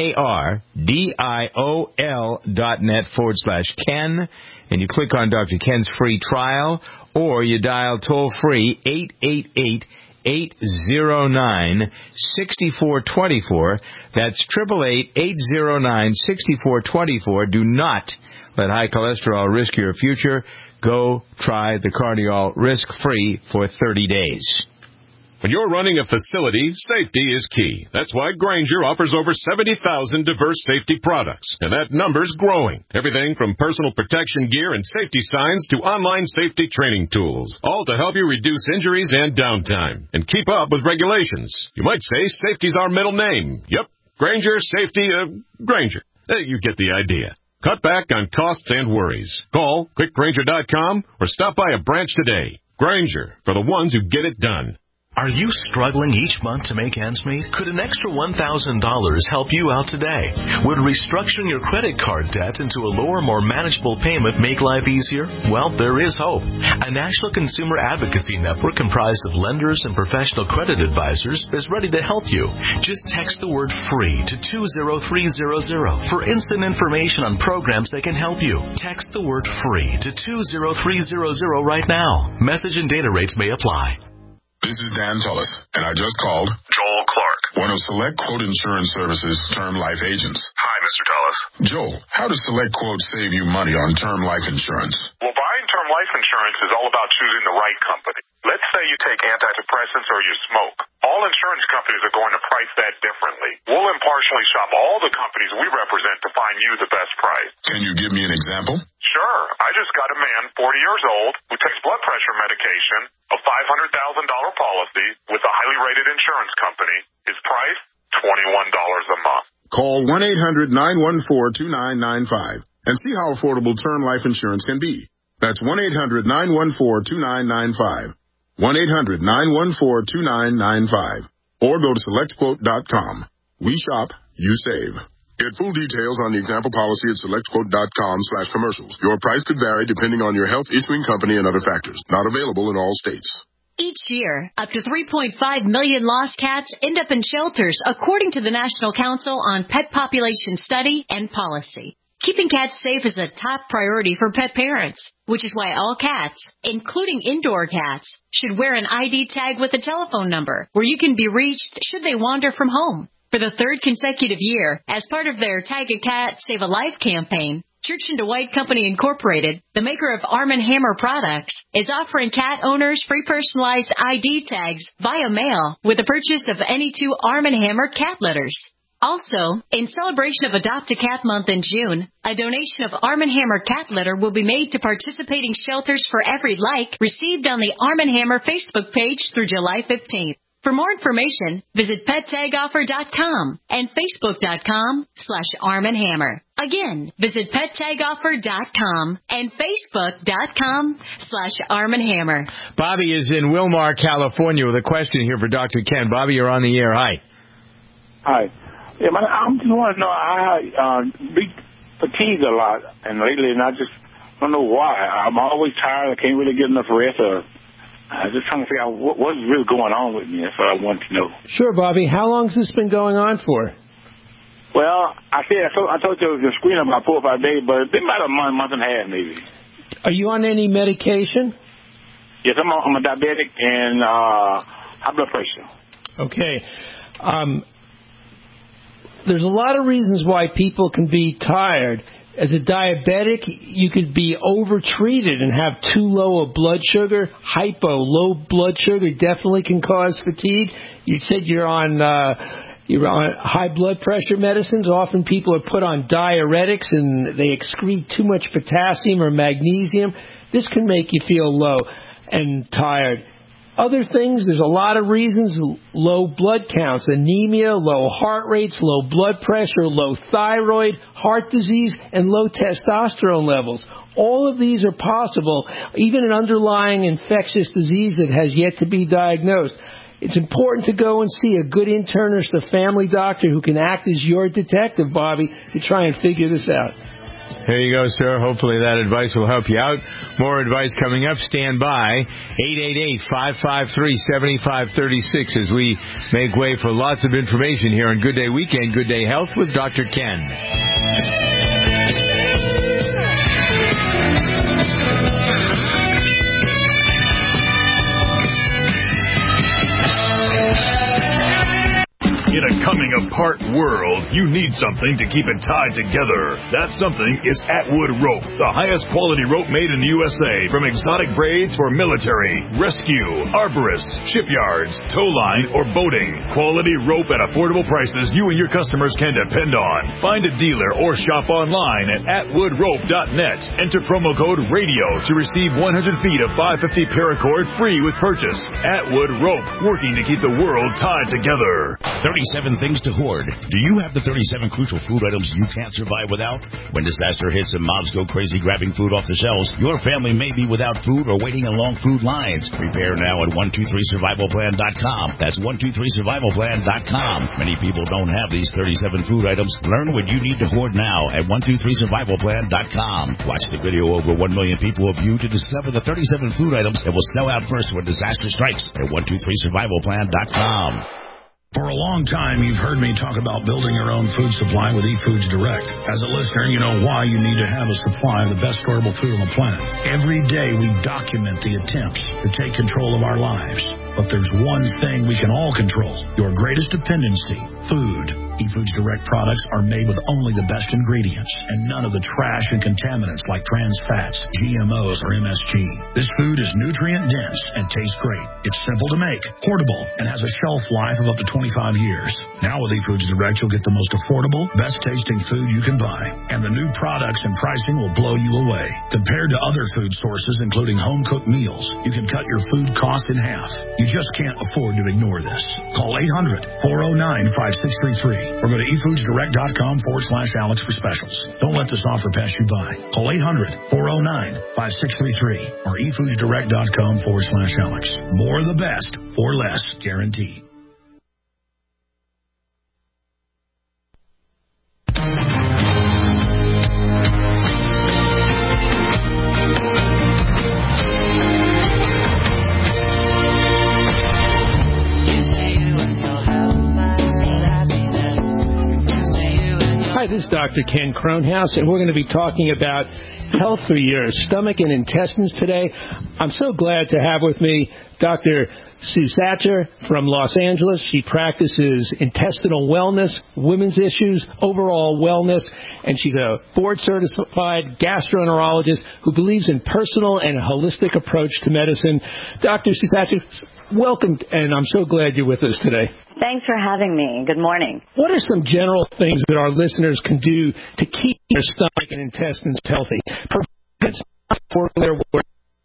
Speaker 1: C-A-R-D-I-O-L dot net forward slash Ken. And you click on Doctor Ken's free trial, or you dial toll-free eight eight eight, eight zero nine, six four two four. That's eight eight eight, eight zero nine, six four two four. Do not let high cholesterol risk your future. Go try the Cardiol risk-free for thirty days.
Speaker 3: When you're running a facility, safety is key. That's why Grainger offers over seventy thousand diverse safety products, and that number's growing. Everything from personal protection gear and safety signs to online safety training tools, all to help you reduce injuries and downtime and keep up with regulations. You might say safety's our middle name. Yep, Grainger, safety, uh, Grainger. Uh, you get the idea. Cut back on costs and worries. Call click grainger dot com or stop by a branch today. Grainger, for the ones who get it done.
Speaker 18: Are you struggling each month to make ends meet? Could an extra one thousand dollars help you out today? Would restructuring your credit card debt into a lower, more manageable payment make life easier? Well, there is hope. A national consumer advocacy network comprised of lenders and professional credit advisors is ready to help you. Just text the word FREE to two zero three zero zero for instant information on programs that can help you. Text the word FREE to two zero three zero zero right now. Message and data rates may apply.
Speaker 7: This is Dan Tullis, and I just called
Speaker 6: Joel Clark,
Speaker 7: one of Select Quote Insurance Services' term life agents.
Speaker 6: Hi, Mister Tullis.
Speaker 7: Joel, how does Select Quote save you money on term life insurance?
Speaker 6: Well, buying term life insurance is all about choosing the right company. Let's say you take antidepressants or you smoke. All insurance companies are going to price that differently. We'll impartially shop all the companies we represent to find you the best price.
Speaker 7: Can you give me an example?
Speaker 6: Sure. I just got a man, forty years old, who takes blood pressure medication, a five hundred thousand dollars policy with a highly rated insurance company. His price, twenty-one dollars a month.
Speaker 7: Call one eight hundred nine one four two nine nine five and see how affordable term life insurance can be. That's one eight hundred nine one four two nine nine five. one eight hundred nine one four two nine nine five. Or go to select quote dot com. We shop, you save. Get full details on the example policy at select quote dot com slash commercials. Your price could vary depending on your health, issuing company, and other factors. Not available in all states.
Speaker 19: Each year, up to three point five million lost cats end up in shelters, according to the National Council on Pet Population Study and Policy. Keeping cats safe is a top priority for pet parents, which is why all cats, including indoor cats, should wear an I D tag with a telephone number where you can be reached should they wander from home. For the third consecutive year, as part of their Tag a Cat, Save a Life campaign, Church and Dwight Company Incorporated, the maker of Arm and Hammer products, is offering cat owners free personalized I D tags via mail with the purchase of any two Arm and Hammer cat litters. Also, in celebration of Adopt a Cat Month in June, a donation of Arm and Hammer cat litter will be made to participating shelters for every like received on the Arm and Hammer Facebook page through July fifteenth. For more information, visit pet tag offer dot com and facebook dot com slash arm and hammer. Again, visit pet tag offer dot com and facebook dot com slash arm and hammer.
Speaker 1: Bobby is in Wilmar, California with a question here for Doctor Ken. Bobby, you're on the air. Hi.
Speaker 17: Hi. Yeah, man, I just want to know, I uh, be fatigued a lot, and lately, and I just don't know why. I'm always tired. I can't really get enough rest. Or I'm just trying to figure out what, what's really going on with me. That's what I want to know.
Speaker 2: Sure, Bobby. How long has this been going on for?
Speaker 17: Well, I said I told, I told you it was a screen about four or five days, but it's been about a month, month and a half maybe.
Speaker 2: Are you on any medication?
Speaker 17: Yes, I'm, on, I'm a diabetic and uh, high blood pressure.
Speaker 2: Okay. Um, there's a lot of reasons why people can be tired. As a diabetic, you could be overtreated and have too low a blood sugar. Hypo, low blood sugar, definitely can cause fatigue. You said you're on uh, you're on high blood pressure medicines. Often people are put on diuretics and they excrete too much potassium or magnesium. This can make you feel low and tired. Other things, there's a lot of reasons, low blood counts, anemia, low heart rates, low blood pressure, low thyroid, heart disease, and low testosterone levels. All of these are possible, even an underlying infectious disease that has yet to be diagnosed. It's important to go and see a good internist, a family doctor who can act as your detective, Bobby, to try and figure this out.
Speaker 1: There you go, sir. Hopefully that advice will help you out. More advice coming up. Stand by. eight eight eight, five five three, seven five three six as we make way for lots of information here on Good Day Weekend, Good Day Health with Doctor Ken.
Speaker 14: In a coming-apart world, you need something to keep it tied together. That something is Atwood Rope, the highest quality rope made in the U S A, from exotic braids for military, rescue, arborists, shipyards, tow line, or boating. Quality rope at affordable prices you and your customers can depend on. Find a dealer or shop online at atwood rope dot net. Enter promo code RADIO to receive one hundred feet of five fifty paracord free with purchase. Atwood Rope, working to keep the world tied together.
Speaker 20: thirty-seven things to hoard. Do you have the thirty-seven crucial food items you can't survive without? When disaster hits and mobs go crazy grabbing food off the shelves, your family may be without food or waiting in long food lines. Prepare now at one two three survival plan dot com. That's one two three survival plan dot com. Many people don't have these thirty-seven food items. Learn what you need to hoard now at one two three survival plan dot com. Watch the video over one million people have viewed to discover the thirty-seven food items that will sell out first when disaster strikes at one two three survival plan dot com.
Speaker 21: For a long time, you've heard me talk about building your own food supply with eFoods Direct. As a listener, you know why you need to have a supply of the best storable food on the planet. Every day, we document the attempts to take control of our lives. But there's one thing we can all control, your greatest dependency, food. eFoods Direct products are made with only the best ingredients and none of the trash and contaminants like trans fats, G M Os, or M S G. This food is nutrient-dense and tastes great. It's simple to make, portable, and has a shelf life of up to twenty-five years. Now with eFoods Direct, you'll get the most affordable, best-tasting food you can buy. And the new products and pricing will blow you away. Compared to other food sources, including home-cooked meals, you can cut your food cost in half. You just can't afford to ignore this. Call eight hundred, four oh nine, five six three three or go to efoods direct dot com forward slash Alex for specials. Don't let this offer pass you by. Call eight hundred, four oh nine, five six three three or efoods direct dot com forward slash Alex. More of the best for less, guaranteed.
Speaker 2: Hi, this is Doctor Ken Cronhouse, and we're going to be talking about health for your stomach and intestines today. I'm so glad to have with me Doctor Sue Satcher from Los Angeles. She practices intestinal wellness, women's issues, overall wellness, and she's a board-certified gastroenterologist who believes in personal and holistic approach to medicine. Doctor Sue Satcher, welcome, and I'm so glad you're with us today.
Speaker 22: Thanks for having me. Good morning.
Speaker 2: What are some general things that our listeners can do to keep their stomach and intestines healthy? Prevent for their work.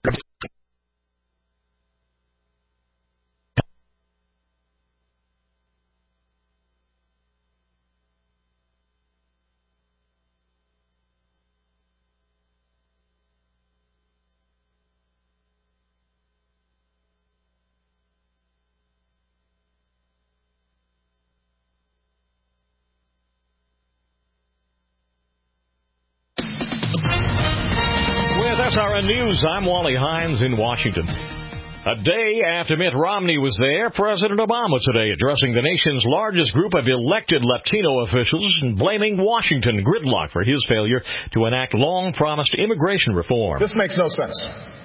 Speaker 23: S R N News, I'm Wally Hines in Washington. A day after Mitt Romney was there, President Obama today addressing the nation's largest group of elected Latino officials and blaming Washington gridlock for his failure to enact long-promised immigration reform.
Speaker 24: This makes no sense.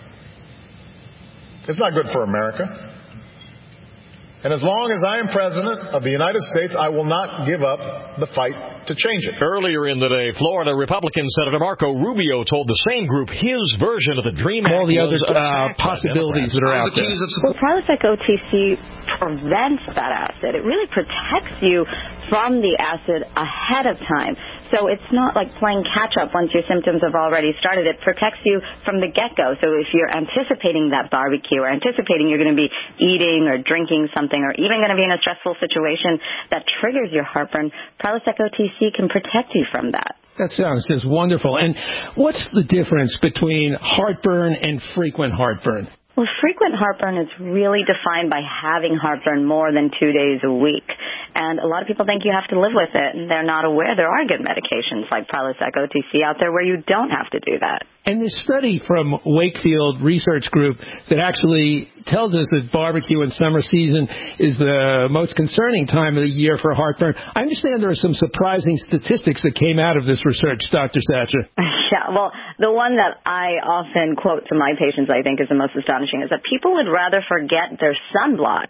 Speaker 24: It's not good for America. And as long as I am President of the United States, I will not give up the fight to change it.
Speaker 23: Earlier in the day, Florida Republican Senator Marco Rubio told the same group his version of the DREAM Act.
Speaker 2: All the other uh, possibilities that are out there.
Speaker 22: Well, Prilosec O T C prevents that acid. It really protects you from the acid ahead of time. So it's not like playing catch-up once your symptoms have already started. It protects you from the get-go. So if you're anticipating that barbecue or anticipating you're going to be eating or drinking something or even going to be in a stressful situation that triggers your heartburn, Prilosec O T C can protect you from that.
Speaker 2: That sounds just wonderful. And what's the difference between heartburn and frequent heartburn?
Speaker 22: Well, frequent heartburn is really defined by having heartburn more than two days a week. And a lot of people think you have to live with it, and they're not aware there are good medications like Prilosec O T C out there where you don't have to do that.
Speaker 2: And this study from Wakefield Research Group that actually tells us that barbecue in summer season is the most concerning time of the year for heartburn. I understand there are some surprising statistics that came out of this research, Doctor Satcher.
Speaker 22: Yeah, well, the one that I often quote to my patients, I think, is the most astonishing, is that people would rather forget their sunblock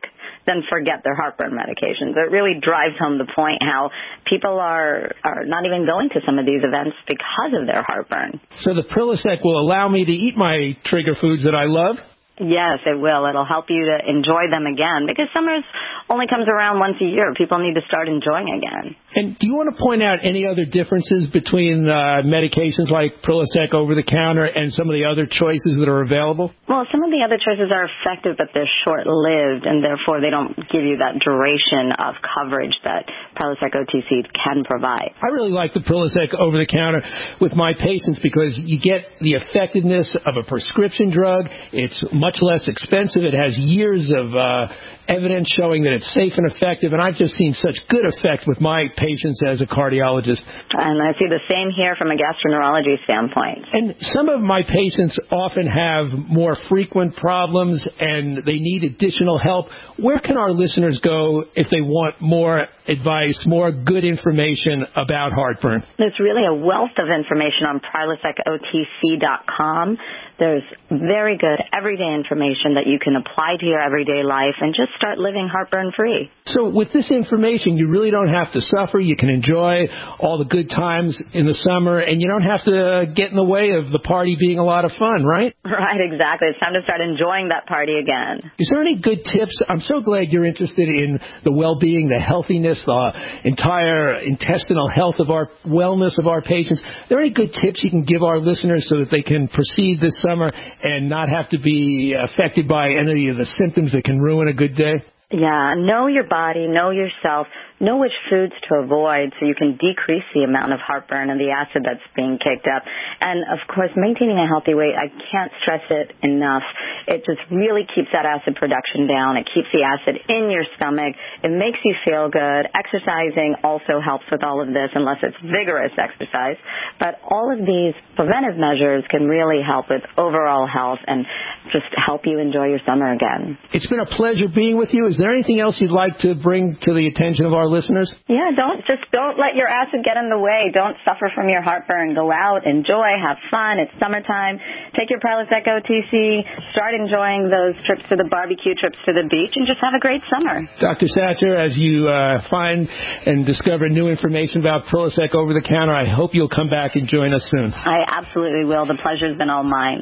Speaker 22: then forget their heartburn medications. It really drives home the point how people are, are not even going to some of these events because of their heartburn.
Speaker 2: So the Prilosec will allow me to eat my trigger foods that I love?
Speaker 22: Yes, it will. It'll help you to enjoy them again because summer only comes around once a year. People need to start enjoying again.
Speaker 2: And do you want to point out any other differences between uh, medications like Prilosec over-the-counter and some of the other choices that are available?
Speaker 22: Well, some of the other choices are effective, but they're short-lived, and therefore they don't give you that duration of coverage that Prilosec O T C can provide.
Speaker 2: I really like the Prilosec over-the-counter with my patients because you get the effectiveness of a prescription drug. It's much less expensive. It has years of uh, evidence showing that it's safe and effective, and I've just seen such good effect with my patients as a cardiologist.
Speaker 22: And I see the same here from a gastroenterology standpoint.
Speaker 2: And some of my patients often have more frequent problems and they need additional help. Where can our listeners go if they want more advice, more good information about heartburn?
Speaker 22: There's really a wealth of information on Prilosec O T C dot com. There's very good everyday information that you can apply to your everyday life and just start living heartburn-free.
Speaker 2: So with this information, you really don't have to suffer. You can enjoy all the good times in the summer, and you don't have to get in the way of the party being a lot of fun, right?
Speaker 22: Right, exactly. It's time to start enjoying that party again.
Speaker 2: Is there any good tips? I'm so glad you're interested in the well-being, the healthiness, the entire intestinal health of our wellness of our patients. Are there any good tips you can give our listeners so that they can proceed this summer and not have to be affected by any of the symptoms that can ruin a good day?
Speaker 22: Yeah, know your body, know yourself, know which foods to avoid so you can decrease the amount of heartburn and the acid that's being kicked up. And, of course, maintaining a healthy weight, I can't stress it enough. It just really keeps that acid production down. It keeps the acid in your stomach. It makes you feel good. Exercising also helps with all of this, unless it's vigorous exercise. But all of these preventive measures can really help with overall health and just help you enjoy your summer again.
Speaker 2: It's been a pleasure being with you. Is there anything else you'd like to bring to the attention of our listeners?
Speaker 22: Yeah, don't just don't let your acid get in the way. Don't suffer from your heartburn. Go out, enjoy, have fun. It's summertime. Take your Prilosec O T C. Start enjoying those trips to the barbecue, trips to the beach, and just have a great summer.
Speaker 2: Doctor Satcher, as you uh, find and discover new information about Prilosec over-the-counter, I hope you'll come back and join us soon.
Speaker 22: I absolutely will. The pleasure's been all mine.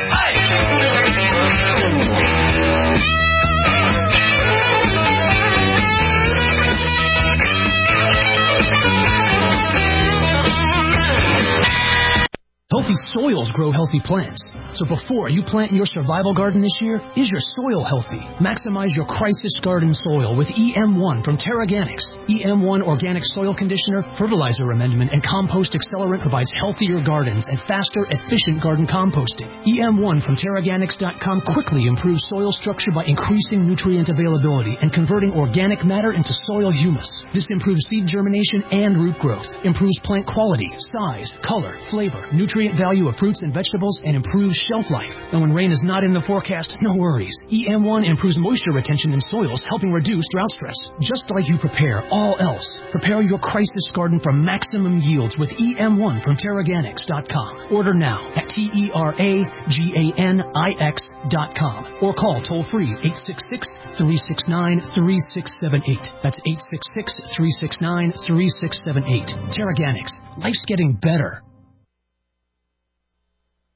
Speaker 15: Healthy soils grow healthy plants. So before you plant your survival garden this year, is your soil healthy? Maximize your crisis garden soil with E M one from Terraganics. E M one Organic Soil Conditioner, Fertilizer Amendment, and Compost Accelerant provides healthier gardens and faster, efficient garden composting. E M one from Terraganics dot com quickly improves soil structure by increasing nutrient availability and converting organic matter into soil humus. This improves seed germination and root growth, improves plant quality, size, color, flavor, nutrient value of fruits and vegetables, and improves shelf life. And when rain is not in the forecast, no worries. E M one improves moisture retention in soils, helping reduce drought stress. Just like you prepare all else, prepare your crisis garden for maximum yields with E M one from Terraganics dot com. Order now at T E R A G A N I X dot com or call toll-free eight six six, three six nine, three six seven eight. That's eight six six, three six nine, three six seven eight. Terraganics. Life's getting better.